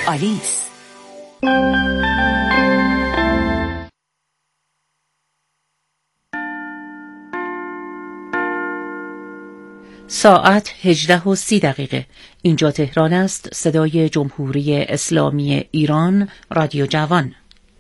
آلیس. ساعت 18:30. اینجا تهران است. صدای جمهوری اسلامی ایران، رادیو جوان.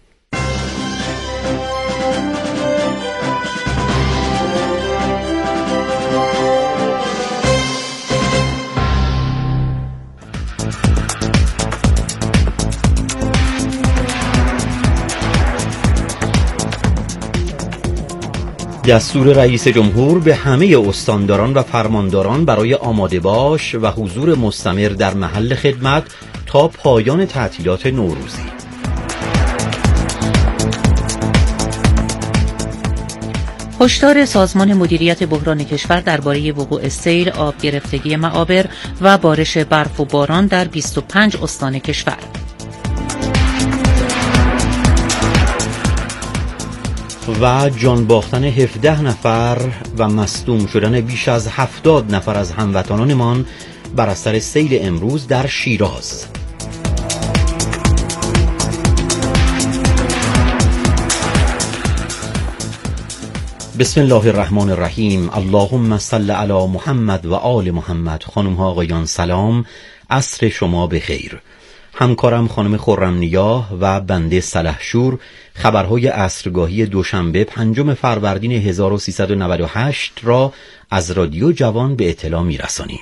دستور رئیس جمهور به همه استانداران و فرمانداران برای آماده باش و حضور مستمر در محل خدمت تا پایان تعطیلات نوروزی. هشدار سازمان مدیریت بحران کشور درباره وقوع سیل، آب گرفتگی معابر و بارش برف و باران در 25 استان کشور. و جان باختن 17 نفر و مصدوم شدن بیش از 70 نفر از هموطنانمان بر اثر سیل امروز در شیراز. بسم الله الرحمن الرحیم. اللهم صل علی محمد و آل محمد. خانم ها آقایان سلام، عصر شما بخیر. همکارم خانم خرم‌نیا و بنده سلحشور خبرهای عصرگاهی دوشنبه 5 فروردین 1398 را از رادیو جوان به اطلاع می‌رسانیم.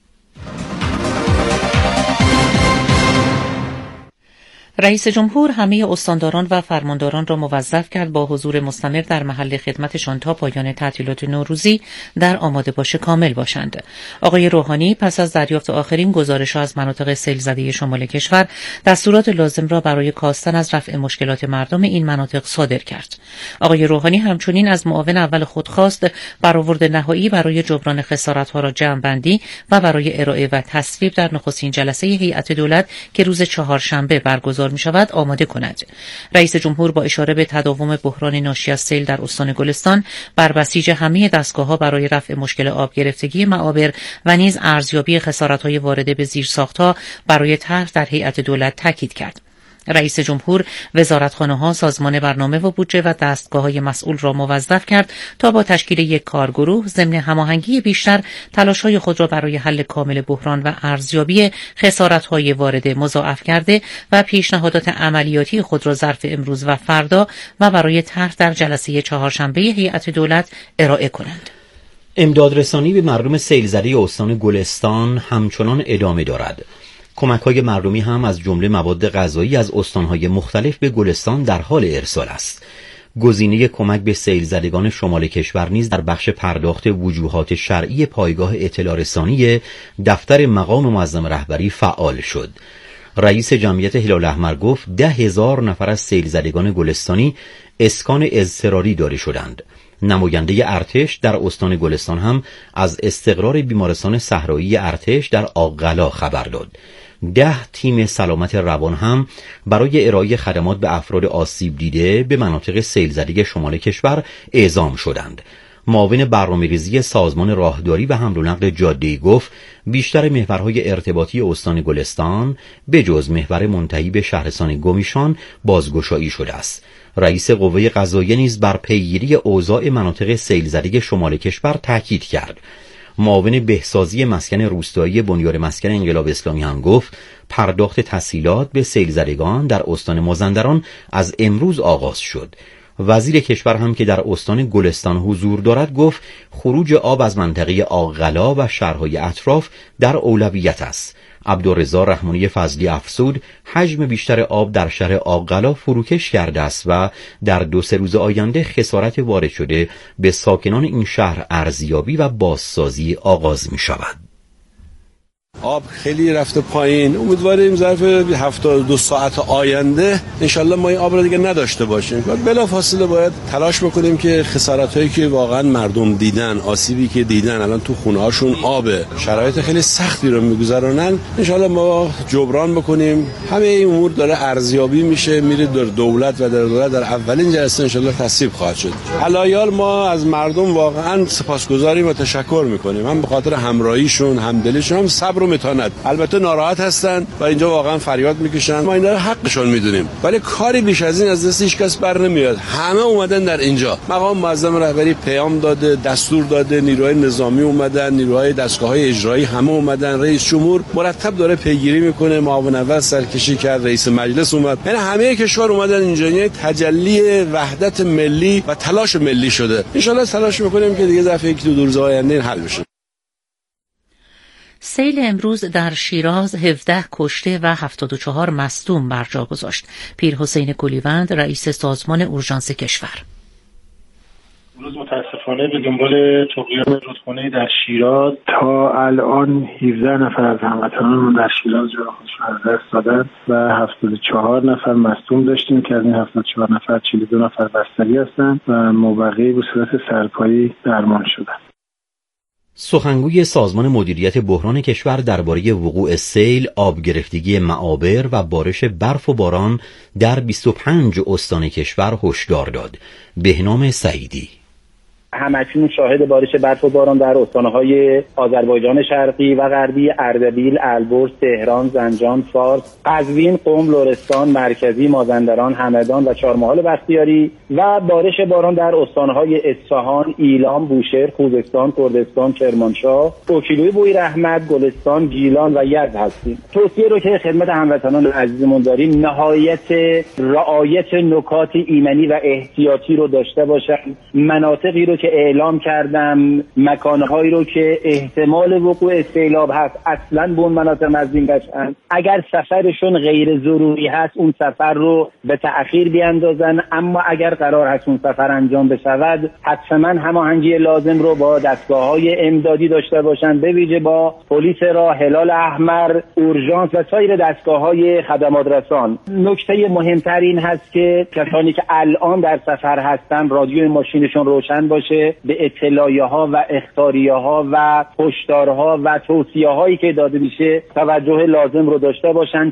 رئیس جمهور همه استانداران و فرمانداران را موظف کرد با حضور مستمر در محل خدمتشان تا پایان تعطیلات نوروزی در آماده باش کامل باشند. آقای روحانی پس از دریافت آخرین گزارش‌ها از مناطق سیل زده شمال کشور، دستورات لازم را برای کاستن از رفع مشکلات مردم این مناطق صادر کرد. آقای روحانی همچنین از معاون اول خود خواست برآورد نهایی برای جبران خسارت‌ها را جمع‌بندی و برای ارائه و تصویب در نخستین جلسه هیئت دولت که روز چهارشنبه برگزار می شود آماده کند. رئیس جمهور با اشاره به تداوم بحران ناشی از سیل در استان گلستان بر بسیج همه دستگاه‌ها برای رفع مشکل آب گرفتگی معابر و نیز ارزیابی خسارت‌های وارده به زیرساخت‌ها برای طرح در هیئت دولت تاکید کرد. رئیس جمهور وزارتخانه‌ها، سازمان برنامه و بودجه و دستگاه‌های مسئول را موظف کرد تا با تشکیل یک کارگروه ضمن هماهنگی بیشتر تلاش‌های خود را برای حل کامل بحران و ارزیابی خسارت‌های وارده مضاعف کرده و پیشنهادات عملیاتی خود را ظرف امروز و فردا و برای طرح در جلسه چهارشنبه هیئت دولت ارائه کنند. امدادرسانی به مردم سیل زده استان گلستان همچنان ادامه دارد. کمک‌های مردمی هم از جمله مواد غذایی از استان‌های مختلف به گلستان در حال ارسال است. گزینه کمک به سیل زدگان شمال کشور نیز در بخش پرداخت وجوهات شرعی پایگاه اطلاع رسانی دفتر مقام معظم رهبری فعال شد. رئیس جمعیت هلال احمر گفت 10,000 نفر از سیل زدگان گلستانی اسکان اضطراری داده شدند. نماینده ارتش در استان گلستان هم از استقرار بیمارستان صحرایی ارتش در آق‌قلا خبر داد. 10 تیم سلامت روان هم برای ارائه خدمات به افراد آسیب دیده به مناطق سیل زده شمال کشور اعزام شدند. معاون برنامه‌ریزی سازمان راهداری و حمل و نقل جاده‌ای گفت بیشتر محورهای ارتباطی استان گلستان به جز محور منتهی به شهرستان گمیشان بازگشایی شده است. رئیس قوه قضاییه نیز بر پیگیری اوضاع مناطق سیل زده شمال کشور تاکید کرد. معاون بهسازی مسکن روستایی بنیاد مسکن انقلاب اسلامی هم گفت پرداخت تسهیلات به سیل زدگان در استان مازندران از امروز آغاز شد. وزیر کشور هم که در استان گلستان حضور دارد گفت خروج آب از منطقه آق‌قلا و شهرهای اطراف در اولویت است. عبدالرضا رحمانی فضلی افزود حجم بیشتر آب در شهر آق‌قلا فروکش کرده است و در 2-3 روز آینده خسارت وارد شده به ساکنان این شهر ارزیابی و بازسازی آغاز می شود. آب خیلی رفته پایین. امیدواریم ظرف 72 ساعت آینده انشالله ما این آب را دیگه نداشته باشیم. بلافاصله باید تلاش بکنیم که خسارتایی که واقعا مردم دیدن، آسیبی که دیدن الان تو خونه هاشون آبه، شرایط خیلی سختی رو میگذرونن، انشالله ما جبران بکنیم. همه این امور داره ارزیابی میشه، میره در دولت و در دولت در اولین جلسه انشالله تصویب خواهد شد. علایال ما از مردم واقعا سپاسگزاریم و تشکر میکنیم، هم به خاطر همراهیشون، همدلیشون، هم صبر و متانت. البته ناراحت هستن و اینجا واقعا فریاد میکشن، ما اینا رو حقشون میدونیم، ولی کاری بیش از این از دست هیچ کس بر نمیاد. همه اومدن در اینجا، مقام معظم رهبری پیام داده، دستور داده، نیروهای نظامی اومدن، نیروهای دستگاه‌های اجرایی همه اومدن، رئیس جمهور مرتب داره پیگیری میکنه، معاون اول سرکشی کرد، رئیس مجلس اومد، یعنی همه کشور اومدن اینجا. یعنی تجلی وحدت ملی و تلاش ملی شده. ان شاءالله تلاش میکنیم که دیگه ظرف 1-2 روز آینده حل بشه. سیل امروز در شیراز 17 کشته و 74 مصدوم بر جا گذاشت. پیر حسین کلیوند رئیس سازمان اورژانس کشور: امروز متاسفانه به دنبال طغیان رودخانه‌ای در شیراز تا الان 17 نفر از هموطنان در شیراز جان خودشون از دست دادن و 74 نفر مصدوم داشتیم که از این 74 نفر 42 نفر بستری هستند و مابقی به صورت سرپایی درمان شدند. سخنگوی سازمان مدیریت بحران کشور درباره وقوع سیل، آب گرفتگی معابر و بارش برف و باران در 25 استان کشور هشدار داد. بهنام سعیدی: همکنون شاهد بارش برف و باران در استان‌های آذربایجان شرقی و غربی، اردبیل، البرز، تهران، زنجان، فارس، قزوین، قم، لرستان، مرکزی، مازندران، همدان و چهارمحال بختیاری و بارش باران در استان‌های اصفهان، ایلام، بوشهر، خوزستان، کردستان، کرمانشاه، اوکیلوی بویراحمد، گلستان، گیلان و یزد هستیم. توصیه رو که خدمت هموطنان عزیزمون داریم نهایت رعایت نکات ایمنی و احتیاطی رو داشته باشن. مناطقی رو که اعلام کردم، مکانهایی رو که احتمال وقوع سیلاب هست اصلا به اون مناطق نزدیک نشن. اگر سفرشون غیر ضروری هست اون سفر رو به تأخیر بیاندازن، اما اگر قرار هست اون سفر انجام بشود حتما هماهنگی لازم رو با دستگاه‌های امدادی داشته باشن، به ویژه با پلیس راه، هلال احمر، اورژانس و سایر دستگاه‌های خدمات رسان. نکته مهمتر این هست که کسانی که الان در سفر هستن رادیوی ماشینشون روشن باشه، به اطلاعیه‌ها و اخطاریه‌ها و هشدارها و توصیه‌هایی که داده میشه توجه لازم رو داشته باشند.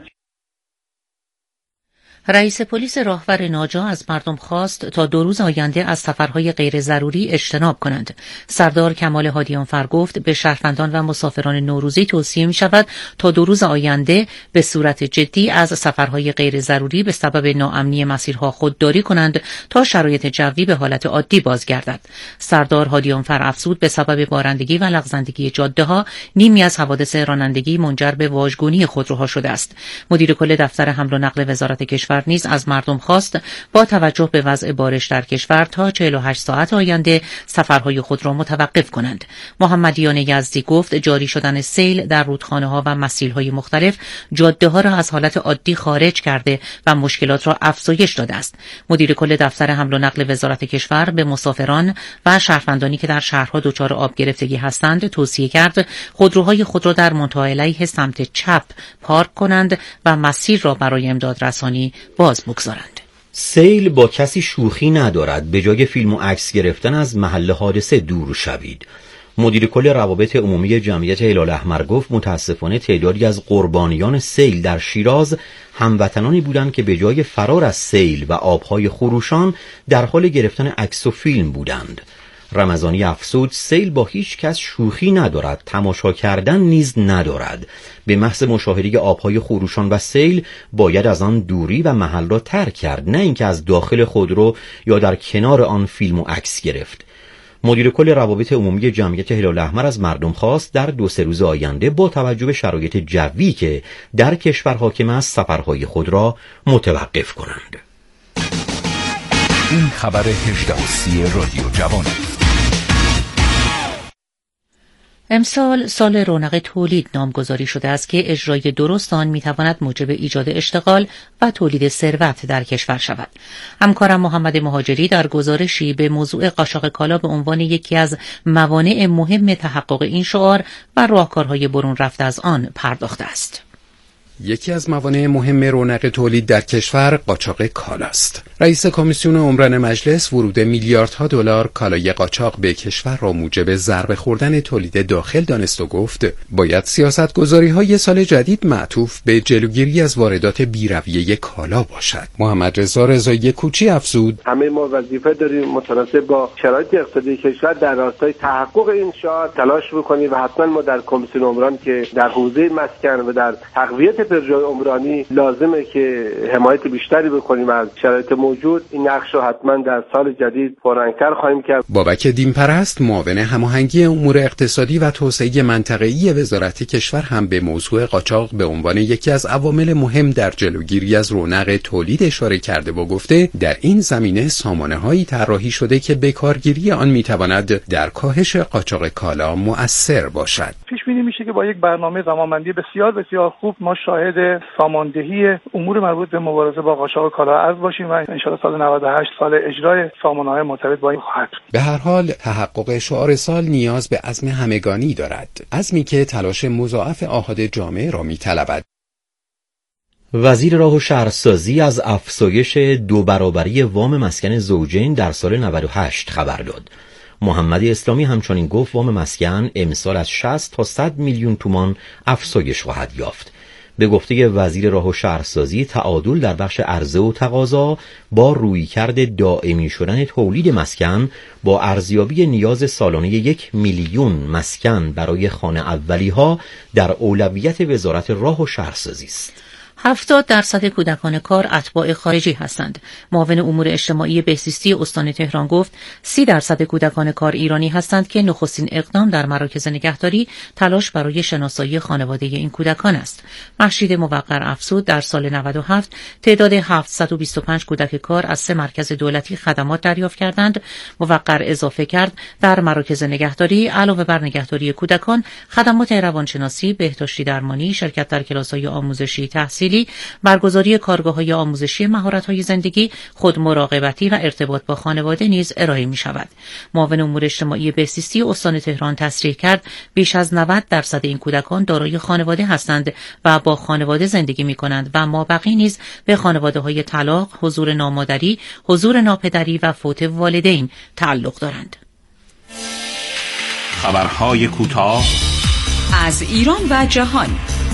رئیس پلیس راهور ناجا از مردم خواست تا 2 روز آینده از سفرهای غیر ضروری اجتناب کنند. سردار کمال هادیانفر گفت به شهروندان و مسافران نوروزی توصیه می شود تا 2 روز آینده به صورت جدی از سفرهای غیر ضروری به سبب ناامنی مسیرها خودداری کنند تا شرایط جوی به حالت عادی بازگردد. سردار هادیانفر افزود به سبب بارندگی و لغزندگی جاده‌ها نیمی از حوادث رانندگی منجر به واژگونی خودروها شده است. مدیر کل دفتر حمل و نقل وزارت کشور نیز از مردم خواست با توجه به وضع بارش در کشور تا 48 ساعت آینده سفرهای خود را متوقف کنند. محمدیان یزدی گفت جاری شدن سیل در رودخانه‌ها و مسیل‌های مختلف جاده‌ها را از حالت عادی خارج کرده و مشکلات را افزایش داده است. مدیر کل دفتر حمل و نقل وزارت کشور به مسافران و شهروندانی که در شهرها دچار آب گرفتگی هستند توصیه کرد خودروهای خود را در منتهی علیه سمت چپ پارک کنند و مسیر را برای امداد رسانی باز بگذارند. سیل با کسی شوخی ندارد. به جای فیلم و عکس گرفتن از محل حادثه دور شوید. مدیر کل روابط عمومی جمعیت هلال احمر گفت متاسفانه تعدادی از قربانیان سیل در شیراز هموطنانی بودند که به جای فرار از سیل و آبهای خروشان در حال گرفتن عکس و فیلم بودند. رمضانی افزود سیل با هیچ کس شوخی ندارد، تماشا کردن نیز ندارد. به محض مشاهده آبهای خروشان و سیل باید از آن دوری و محل را ترک کرد، نه اینکه از داخل خودرو یا در کنار آن فیلم و عکس گرفت. مدیر کل روابط عمومی جمعیت هلال احمر از مردم خواست در 2-3 روز آینده با توجه به شرایط جوی که در کشور حاکم است سفرهای خود را متوقف کنند. این خبر 18 رادیو جوان. امسال سال رونق تولید نامگذاری شده است که اجرای درست آن میتواند موجب ایجاد اشتغال و تولید ثروت در کشور شود. همکارم محمد مهاجری در گزارشی به موضوع قاچاق کالا به عنوان یکی از موانع مهم تحقق این شعار و راهکارهای برون رفته از آن پرداخته است. یکی از موانع مهم رونق تولید در کشور قاچاق کالاست. رئیس کمیسیون عمران مجلس ورود میلیاردها دلار کالای قاچاق به کشور را موجب ضربه خوردن تولید داخل دانست و گفت باید سیاست‌گذاری‌های سال جدید معطوف به جلوگیری از واردات بی‌رویه کالا باشد. محمد رضا رضایی کوچی افزود: همه ما وظیفه داریم متناسب با شرایط اقتصادی کشور در راستای تحقق این شعار تلاش بکنیم و حتما ما در کمیسیون عمران که در حوزه مسکن و در تقویت پروژه‌های عمرانی لازمه که حمایت بیشتری بکنیم از شرایط موجود، این نقش رو حتما در سال جدید پررنگ‌تر خواهیم کرد. بابک دینپرست معاون هماهنگی امور اقتصادی و توسعه منطقه‌ای وزارت کشور هم به موضوع قاچاق به عنوان یکی از عوامل مهم در جلوگیری از رونق تولید اشاره کرده و گفته در این زمینه سامانه‌هایی طراحی شده که به کارگیری آن می‌تواند در کاهش قاچاق کالا مؤثر باشد. پیش بینی میشه که با یک برنامه زمانبندی بسیار بسیار خوب ما شاهد ساماندهی امور مربوط به مبارزه با قاچاق کالا از باشیم و ان شاءالله سال 98 سال اجرای سامانه‌های مرتبط با این خواهد. به هر حال تحقق شعار سال نیاز به عزم همگانی دارد، عزمی که تلاش مضاعف آحاد جامعه را می‌طلبد. وزیر راه و شهرسازی از افزایش 2 برابری وام مسکن زوجین در سال 98 خبر داد. محمد اسلامی همچنین گفت وام مسکن امسال از 60 تا 100 میلیون تومان افزایش خواهد یافت. به گفته وزیر راه و شهرسازی، تعادل در بخش عرضه و تقاضا با رویکرد دائمی شدن تولید مسکن با ارزیابی نیاز سالانه 1 میلیون مسکن برای خانه اولی‌ها در اولویت وزارت راه و شهرسازی است. 70% کودکان کار اتباع خارجی هستند. معاون امور اجتماعی بهزیستی استان تهران گفت 30% کودکان کار ایرانی هستند که نخستین اقدام در مراکز نگهداری تلاش برای شناسایی خانواده این کودکان است. مهشید موقر افزود در سال 97 تعداد 725 کودک کار از 3 مرکز دولتی خدمات دریافت کردند. موقر اضافه کرد در مراکز نگهداری علاوه بر نگهداری کودکان، خدمات روانشناسی، بهداشتی درمانی، شرکت در کلاس‌های آموزشی تحصیلی، برگزاری کارگاه‌های آموزشی مهارت‌های زندگی، خودمراقبتی و ارتباط با خانواده نیز ارائه می‌شود. معاون امور اجتماعی بهزیستی استان تهران تصریح کرد بیش از 90% این کودکان دارای خانواده هستند و با خانواده زندگی می‌کنند و مابقی نیز به خانواده‌های طلاق، حضور نامادری، حضور ناپدری و فوت والدین تعلق دارند. خبرهای کوتاه از ایران و جهان.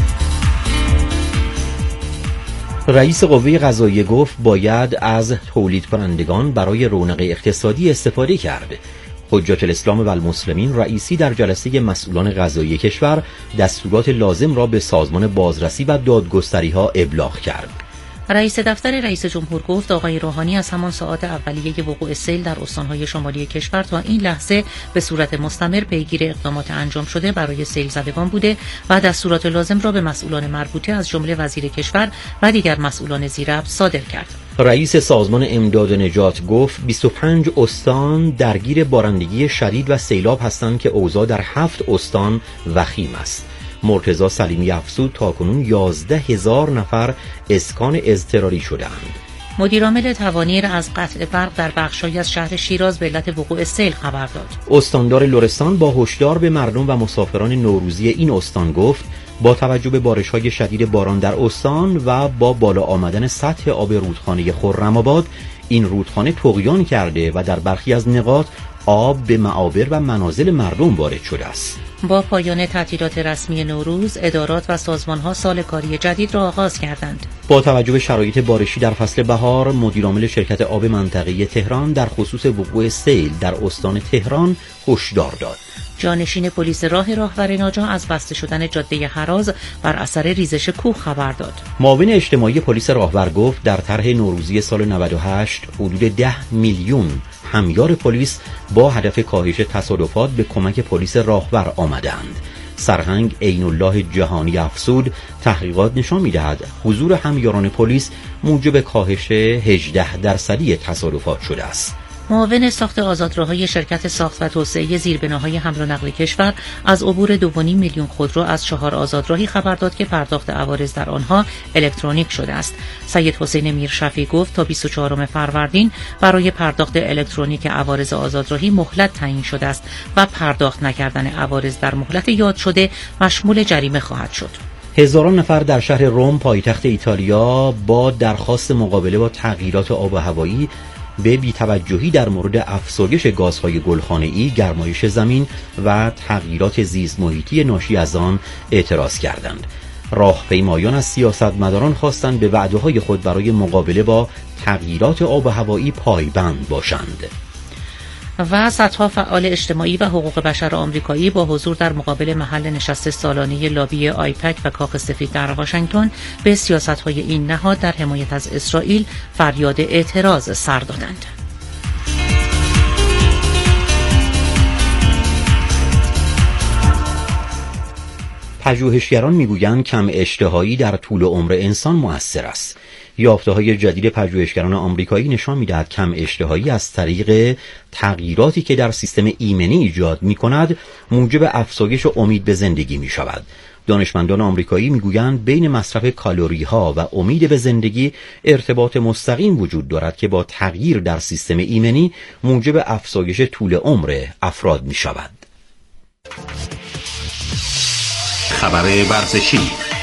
رئیس قوه قضاییه گفت باید از تولید کنندگان برای رونق اقتصادی استفاده کرد. حجت الاسلام و المسلمین رئیسی در جلسه مسئولان قضایی کشور دستورات لازم را به سازمان بازرسی و دادگستری‌ها ابلاغ کرد. رئیس دفتر رئیس جمهور گفت آقای روحانی از همان ساعات اولیه وقوع سیل در استان‌های شمالی کشور تا این لحظه به صورت مستمر پیگیر اقدامات انجام شده برای سیل زدگان بوده و دستورات لازم را به مسئولان مربوطه از جمله وزیر کشور و دیگر مسئولان زیربط صادر کرد. رئیس سازمان امداد و نجات گفت 25 استان درگیر بارندگی شدید و سیلاب هستند که اوضاع در 7 استان وخیم است. مرتضی سلیمی افزود تاکنون 11,000 نفر اسکان اضطراری شدند. مدیرعامل توانیر از قطع برق در بخش‌هایی از شهر شیراز به علت وقوع سیل خبر داد. استاندار لرستان با هشدار به مردم و مسافران نوروزی این استان گفت با توجه به بارش‌های شدید باران در استان و با بالا آمدن سطح آب رودخانه خرم‌آباد، این رودخانه طغیان کرده و در برخی از نقاط آب به معابر و منازل مردم وارد شده است. با پایان تعطیلات رسمی نوروز، ادارات و سازمان‌ها سال کاری جدید را آغاز کردند. با توجه به شرایط بارشی در فصل بهار، مدیرعامل شرکت آب منطقه‌ای تهران در خصوص وقوع سیل در استان تهران هشدار داد. جانشین پلیس راهور ناجا از بسته شدن جاده هراز بر اثر ریزش کوه خبر داد. معاون اجتماعی پلیس راهور گفت در طرح نوروزی سال 98 حدود 10 میلیون همیار پلیس با هدف کاهش تصادفات به کمک پلیس راهور آمدند. سرهنگ عین الله جهانی افزود تحقیقات نشان می‌دهد حضور همیاران پلیس موجب کاهش 18% تصادفات شده است. معاون ساخت آزادراهای شرکت ساخت و توسعه زیربناهای حمل و نقل کشور از عبور 2.5 میلیون خودرو از 4 آزادراهی خبر داد که پرداخت عوارض در آنها الکترونیک شده است. سید حسین میرشفیع گفت تا 24 فروردین برای پرداخت الکترونیک عوارض آزادراهی مهلت تعیین شده است و پرداخت نکردن عوارض در مهلت یاد شده مشمول جریمه خواهد شد. هزاران نفر در شهر روم پایتخت ایتالیا با درخواست مقابله با تغییرات آب و هوایی به بی‌توجهی در مورد افزایش گازهای گلخانه‌ای، گرمایش زمین و تغییرات زیست محیطی ناشی از آن اعتراض کردند. راهپیمایان از سیاستمداران خواستند به وعده‌های خود برای مقابله با تغییرات آب و هوایی پایبند باشند. و صدها فعال اجتماعی و حقوق بشر آمریکایی با حضور در مقابل محل نشست سالانه لابی آیپک و کاخ سفید در واشنگتن به سیاست‌های این نهاد در حمایت از اسرائیل فریاد اعتراض سر دادند. پژوهشگران میگویند کم اشتهایی در طول عمر انسان مؤثر است. یافته‌های جدید پژوهشگران آمریکایی نشان می‌دهد کم اشتهایی از طریق تغییراتی که در سیستم ایمنی ایجاد می‌کند موجب افزایش امید به زندگی می‌شود. دانشمندان آمریکایی می‌گویند بین مصرف کالری‌ها و امید به زندگی ارتباط مستقیم وجود دارد که با تغییر در سیستم ایمنی موجب افزایش طول عمر افراد می‌شود. خبر ورزشی.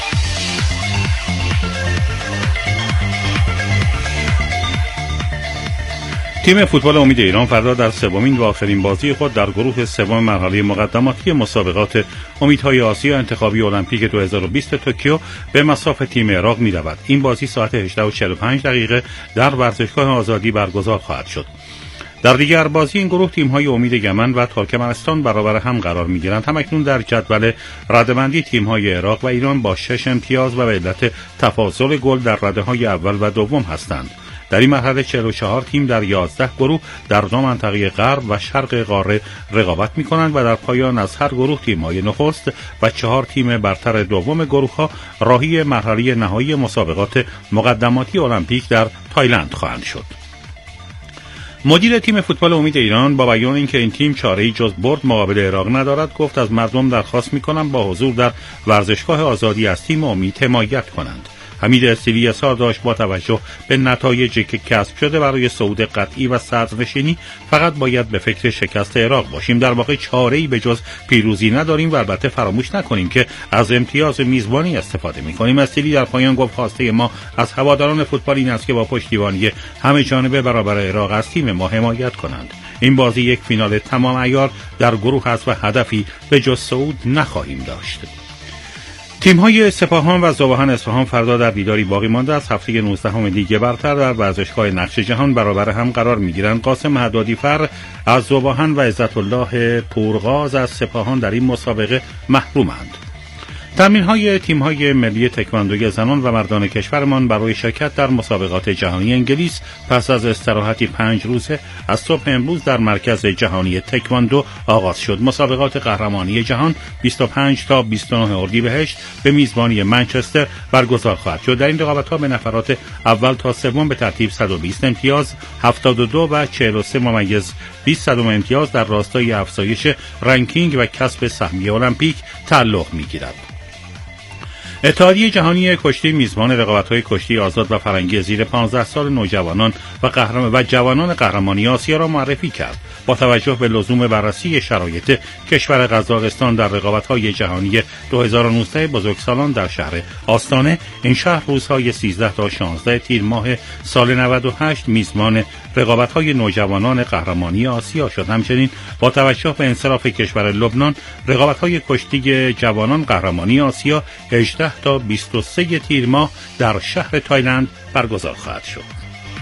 تیم فوتبال امید ایران فردا در سومین و آخرین بازی خود در گروه سوم مرحله مقدماتی مسابقات امیدهای آسیا انتخابی المپیک 2020 توکیو به مصاف تیم عراق می‌رود. این بازی ساعت 18:45 در ورزشگاه آزادی برگزار خواهد شد. در دیگر بازی این گروه تیم‌های امید یمن و ترکمنستان برابر هم قرار می‌گیرند. همکنون در جدول رده‌بندی تیم‌های عراق و ایران با 6 امتیاز و به علت تفاضل گل در رده‌های اول و دوم هستند. در این مرحله 44 تیم در 11 گروه در دو منطقه غرب و شرق قاره رقابت می‌کنند و در پایان از هر گروه تیم‌های نخست و 4 تیم برتر دوم گروه‌ها راهی مرحله نهایی مسابقات مقدماتی المپیک در تایلند خواهند شد. مدیر تیم فوتبال امید ایران با بیان اینکه این تیم چاره‌ای جز برد مقابل عراق ندارد گفت از مردم درخواست می‌کنم با حضور در ورزشگاه آزادی از تیم امید حمایت کنند. حمید استیلی اظهار داشت با توجه به نتایجی که کسب شده برای صعود قطعی و صدرنشینی فقط باید به فکر شکست عراق باشیم. در واقع چاره‌ای به جز پیروزی نداریم و البته فراموش نکنیم که از امتیاز میزبانی استفاده می‌کنیم. استیلی در پایان گفت خواسته ما از هواداران فوتبال این است که با پشتیبانی همه جانبه برابر عراق از تیم ما حمایت کنند. این بازی یک فینال تمام عیار در گروه است و هدفی به جز صعود نخواهیم داشت. تیم‌های سپاهان و ذوب‌آهن اصفهان فردا در دیداری باقی مانده از هفته 19 لیگ برتر در ورزشگاه نقش جهان برابر هم قرار می‌گیرند. قاسم حدادی فر از ذوب‌آهن و عزت الله پورغاز از سپاهان در این مسابقه محرومند. تمرین‌های تیم‌های ملی تکواندوی زنان و مردان کشورمان برای شرکت در مسابقات جهانی انگلیس پس از استراحتی 5 روزه از صبح امروز در مرکز جهانی تکواندو آغاز شد. مسابقات قهرمانی جهان 25 تا 29 اردیبهشت به میزبانی منچستر برگزار خواهد شد. در این رقابت‌ها به نفرات اول تا سوم به ترتیب 120 امتیاز، 72 و 43.20 امتیاز در راستای افزایش رنکینگ و کسب سهمیه المپیک تعلق می‌گیرد. اتحادیه جهانی کشتی میزبان رقابت‌های کشتی آزاد و فرنگی زیر 15 سال نوجوانان و جوانان قهرمانی آسیا را معرفی کرد. با توجه به لزوم بررسی شرایط کشور قزاقستان در رقابت‌های جهانی 2019 بزرگسالان در شهر آستانه، این شهر روزهای 13 تا 16 تیر ماه سال 98 میزبان رقابت‌های نوجوانان قهرمانی آسیا شد. همچنین با توجه به انصراف کشور لبنان، رقابت‌های کشتی جوانان قهرمانی آسیا 18 تا 23 تیر ماه در شهر تایلند برگزار خواهد شد.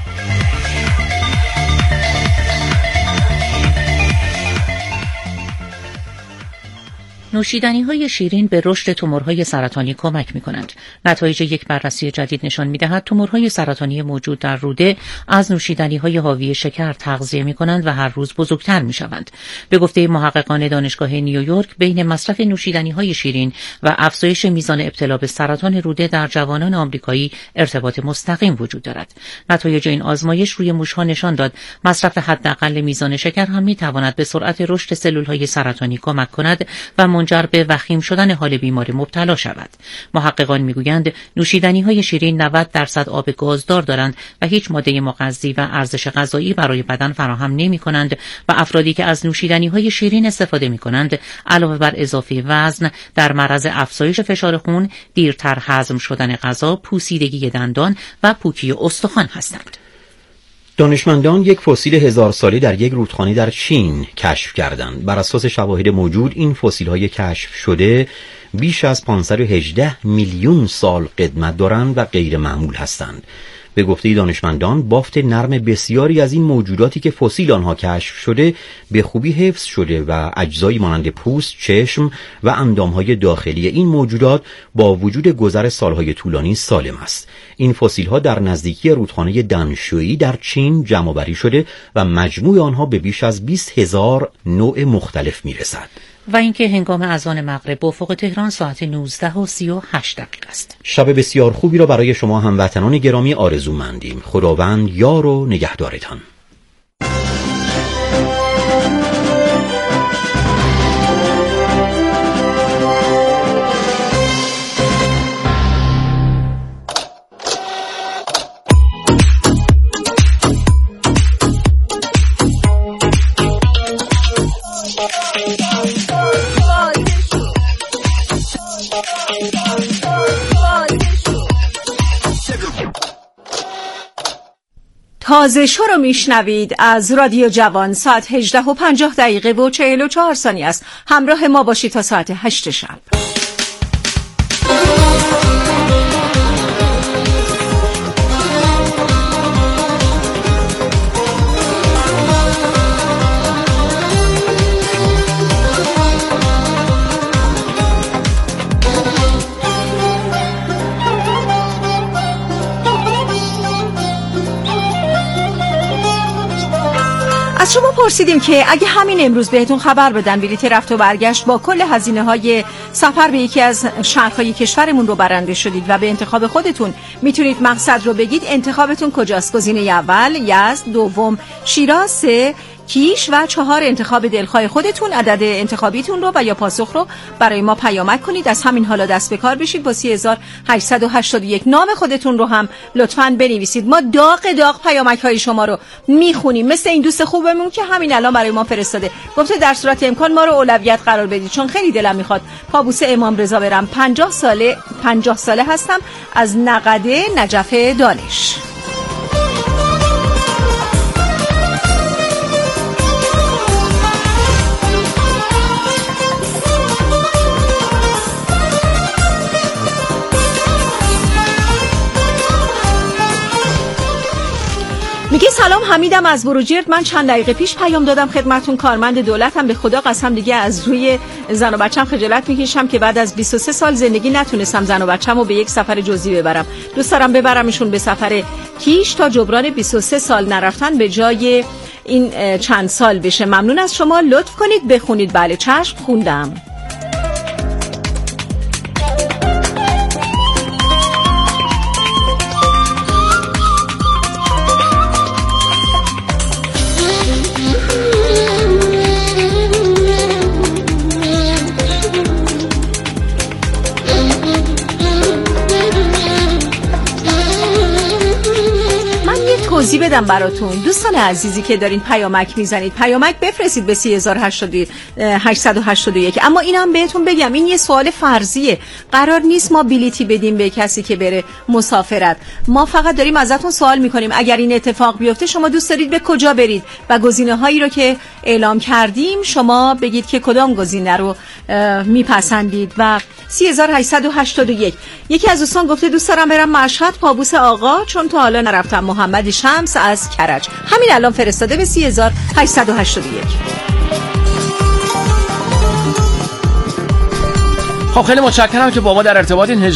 نوشیدنی‌های شیرین به رشد تومورهای سرطانی کمک می‌کنند. نتایج یک بررسی جدید نشان می‌دهد تومورهای سرطانی موجود در روده از نوشیدنی‌های حاوی شکر تغذیه می‌کنند و هر روز بزرگتر می‌شوند. به گفته محققان دانشگاه نیویورک، بین مصرف نوشیدنی‌های شیرین و افزایش میزان ابتلا به سرطان روده در جوانان آمریکایی ارتباط مستقیم وجود دارد. نتایج این آزمایش روی موش‌ها نشان داد مصرف حداقل میزان شکر هم می‌تواند به سرعت رشد سلول‌های سرطانی کمک کند و منجر به وخیم شدن حال بیمار مبتلا شود. محققان میگویند نوشیدنی‌های شیرین 90% آب گازدار دارند و هیچ ماده مغذی و ارزش غذایی برای بدن فراهم نمی‌کنند و افرادی که از نوشیدنی‌های شیرین استفاده می‌کنند علاوه بر اضافه وزن در معرض افزایش فشار خون، دیرتر هضم شدن غذا، پوسیدگی دندان و پوکی استخوان هستند. دانشمندان یک فسیل 1000 ساله در یک رودخانه در چین کشف کردند. بر اساس شواهد موجود این فسیل‌های کشف شده بیش از 518 میلیون سال قدمت دارند و غیر معمول هستند. به گفته دانشمندان بافت نرم بسیاری از این موجوداتی که فسیل آنها کشف شده به خوبی حفظ شده و اجزایی مانند پوست، چشم و اندامهای داخلی این موجودات با وجود گذر سالهای طولانی سالم است. این فسیل‌ها در نزدیکی رودخانه دنشویی در چین جمع‌آوری شده و مجموع آنها به بیش از 20,000 نوع مختلف میرسد. و اینکه هنگام اذان مغرب به افق تهران ساعت 19:38 است. شب بسیار خوبی را برای شما هموطنان گرامی آرزو مندیم. خداوند یار و نگهدارتان. تازه شو رو میشنوید از رادیو جوان. ساعت 18:50 و 44 ثانیه است. همراه ما باشید تا ساعت 8 شب. از شما پرسیدیم که اگه همین امروز بهتون خبر بدن بلیط رفت و برگشت با کل هزینه‌های سفر به یکی از شهرهای کشورمون رو برنده شدید و به انتخاب خودتون میتونید مقصد رو بگید، انتخابتون کجاست؟ گزینه اول یزد، دوم شیراز، سه کیش و 4 انتخاب دلخواه خودتون. عدد انتخابیتون رو و یا پاسخ رو برای ما پیامک کنید. از همین حالا دست به کار بشید. با 3881 نام خودتون رو هم لطفاً بنویسید. ما داغ پیامک های شما رو میخونیم، مثل این دوست خوبمون که همین الان برای ما فرستاده، گفته در صورت امکان ما رو اولویت قرار بدید چون خیلی دلم میخواد پابوس امام رضا برم. 50 ساله هستم، از نقده نجف دانش. میگه سلام، حمیدم از بروجرد. من چند دقیقه پیش پیام دادم خدمتون، کارمند دولتم. به خدا قسم دیگه از روی زن و بچم خجالت میکشم که بعد از 23 سال زندگی نتونستم زن و بچم رو به یک سفر جزئی ببرم. دوست دارم ببرمشون به سفر کیش تا جبران 23 سال نرفتن به جای این چند سال بشه. ممنون از شما، لطف کنید بخونید. بله چشم، خوندم. توضیح بدم براتون. دوستان عزیزی که دارین پیامک میزنید، پیامک بفرستید به 3881. اما اینم بهتون بگم این یه سوال فرضیه. قرار نیست ما بلیتی بدیم به کسی که بره مسافرت. ما فقط داریم ازتون سوال میکنیم اگر این اتفاق بیفته شما دوست دارید به کجا برید و گزینه هایی رو که اعلام کردیم شما بگید که کدام گزینه رو میپسندید. و 3881 یکی از دوستان گفته دوست دارم برم مشهد پابوس آقا چون تا حالا نرفتم. محمد شمس از کرج همین الان فرستاده به 3881. خب خیلی متشکرم که با ما در ارتباطین.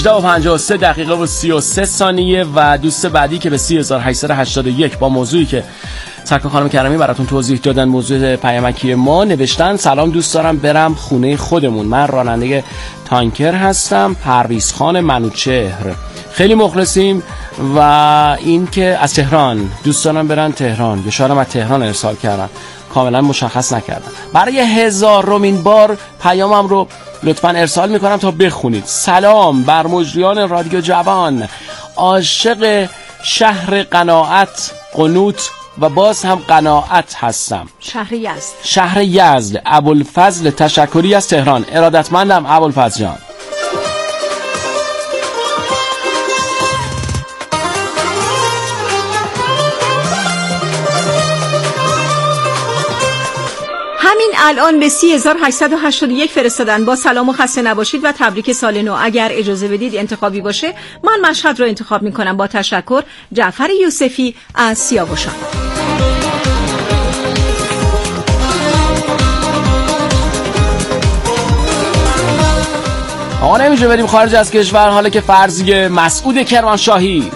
18:53 و دوست بعدی که به 3881 با موضوعی که سرکار خانم کرمی براتون توضیح دادن، موضوع پیامکی ما، نوشتن سلام، دوست دارم برم خونه خودمون. من راننده تانکر هستم، پرویز خان منوچهر. خیلی مخلصیم. و این که از تهران دوست دارم برن تهران، یا شاید از تهران ارسال کردن، کاملا مشخص نکردن. برای 1000مین بار پیامم رو لطفاً ارسال میکنم تا بخونید. سلام بر مجریان رادیو جوان، عاشق شهر قناعت، قنوت و باز هم قناعت هستم. شهر یزد. ابوالفضل تشکری از تهران. ارادتمندم ابوالفضل جان. همین الان به 30881 فرستادن. با سلام و خسته نباشید و تبریک سال نو. اگر اجازه بدید انتخابی باشه من مشهد رو انتخاب میکنم. با تشکر، جعفر یوسفی از سیاوشان. آقا نمیشه بریم خارج از کشور حالا که فرضیه. مسعود کرمانشاهی.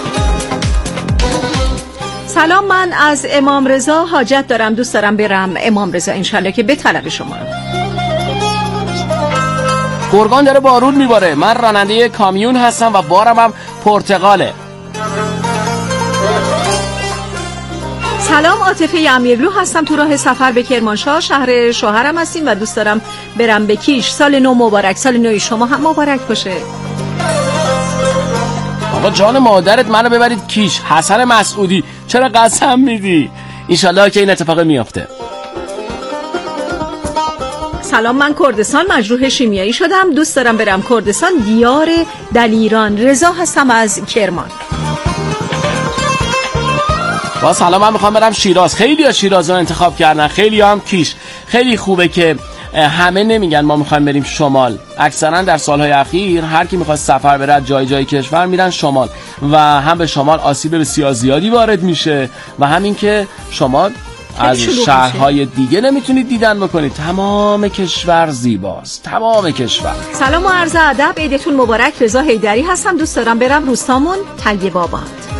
سلام، من از امام رضا حاجت دارم، دوست دارم برم امام رضا، انشالله که به طلب شما. گرگان داره بارون میباره. من راننده کامیون هستم و بارم هم پرتقاله. سلام، عاطفه امیرلو هستم، تو راه سفر به کرمانشاه، شهر شوهرم هستیم و دوست دارم برم به کیش. سال نو مبارک. سال نوی شما هم مبارک باشه. آقا جان مادرت منو ببرید کیش. حسن مسعودی، چرا قسم میدی؟ انشالله که این اتفاق میافته. سلام، من کردستان مجروح شیمیایی شدم، دوست دارم برم کردستان، دیار دلیران. رضا هستم از کرمان. با سلام، من میخوام برم شیراز. خیلی ها شیراز رو انتخاب کردن، خیلی هم کیش. خیلی خوبه که همه نمیگن ما میخوایم بریم شمال. اکثرا در سالهای اخیر هر کی میخواد سفر بره جای جای کشور میرن شمال و هم به شمال آسیب بسیار زیادی وارد میشه و همین که شمال از شهرهای دیگه نمیتونید دیدن بکنید. تمام کشور زیباست، تمام کشور. سلام و عرض ادب، عیدتون مبارک. رضا حیدری هستم، دوست دارم برم روستامون طیب آباد.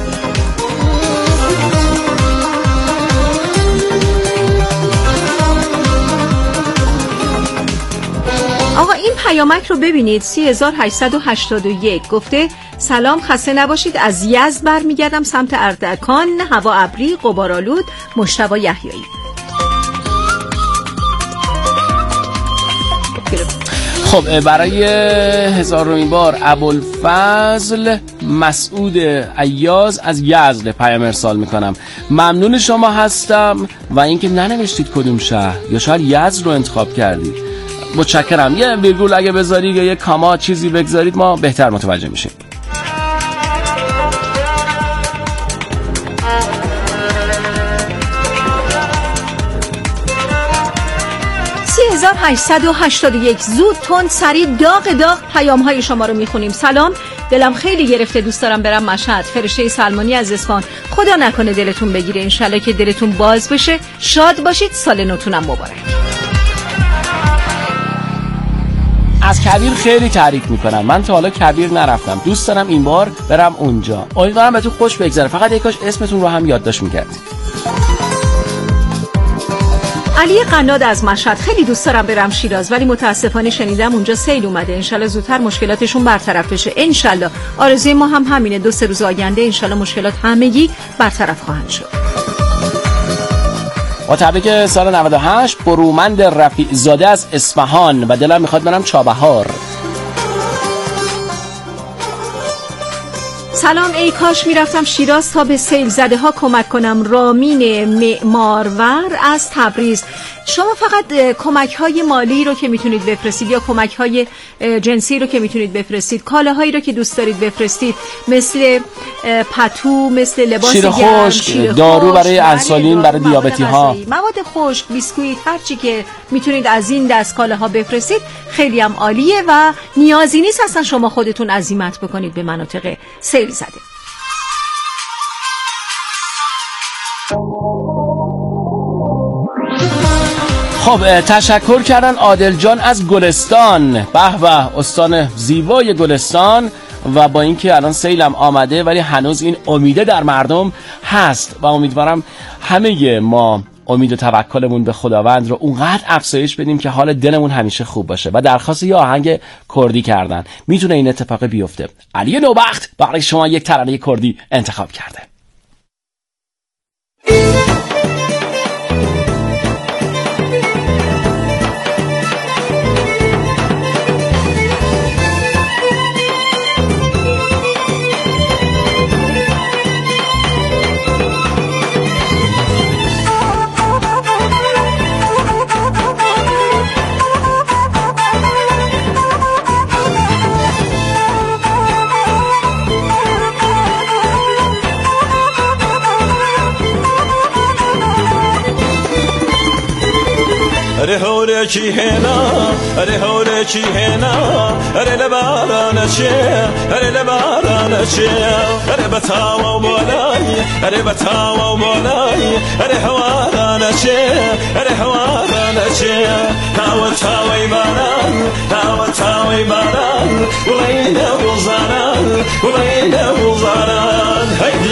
آقا این پیامک رو ببینید. 3881 گفته سلام، خسته نباشید، از یزد برمیگردم سمت اردکان، هوا ابری، غبارآلود، مجتبی یحیایی. خب برای 1000مین بار ابوالفضل مسعود ایاز از یزد پیام ارسال میکنم. ممنون شما هستم و اینکه ننوشتید کدوم شهر، یا شاید یزد رو انتخاب کردید. متشکرم. یه ویرگول اگه بذارید یا یه کاما چیزی بگذارید ما بهتر متوجه میشیم. 3881 زود تند سریع داغ پیام های شما رو میخونیم. سلام، دلم خیلی گرفته، دوست دارم برم مشهد. فرشته سلمانی از اصفهان. خدا نکنه دلتون بگیره، انشالله که دلتون باز بشه، شاد باشید، سال نوتونم مبارک. از کبیر خیلی تعریف میکنن، من تا حالا کبیر نرفتم، دوست دارم این بار برم اونجا. امیدوارم بهتون خوش بگذره، فقط یکاش اسمتون رو هم یادداشت میکردید. علی قناد از مشهد. خیلی دوست دارم برم شیراز ولی متاسفانه شنیدم اونجا سیل اومده، انشالله زودتر مشکلاتشون برطرف بشه. انشالله آرزوی ما هم همینه، 2-3 روز آینده انشالله مشکلات همگی برطرف خواهند شد. با تبریک سال 98 برومند رفیع زاده از اصفهان و دلم میخواد برم چابهار. سلام، ای کاش میرفتم شیراز تا به سیل زده ها کمک کنم. رامین معمارور از تبریز. شما فقط کمک های مالی رو که میتونید بفرستید یا کمک های جنسی رو که میتونید بفرستید، کالاهایی رو که دوست دارید بفرستید، مثل پتو، مثل لباس شیر خشک، دارو برای انسولین برای دیابتی ها، مواد خشک، بیسکویت، هر چی که میتونید از این دست کالاها بفرستید خیلی هم عالیه و نیازی نیست اصلا شما خودتون عزیمت بکنید به مناطق سیل زده. خب تشکر کردن عادل جان از گلستان. به به، استان زیبای گلستان. و با اینکه الان سیلم آمده ولی هنوز این امیده در مردم هست و امیدوارم همه ما امید و توکلمون به خداوند رو اونقدر افزایش بدیم که حال دلمون همیشه خوب باشه. و درخواست یه آهنگ کردی کردن، میتونه این اتفاق بیفته. علی نوبخت برای شما یک ترانه کردی انتخاب کرده. اره هوره کی هنا اره هوره کی هنا اره لبارانچه اره لبارانچه اره بتاو بالای اره بتاو بالای اره هوارانچه اره هوارانچه تاو تاوی باران تاو تاوی باران ولینه بزاران ولینه بزاران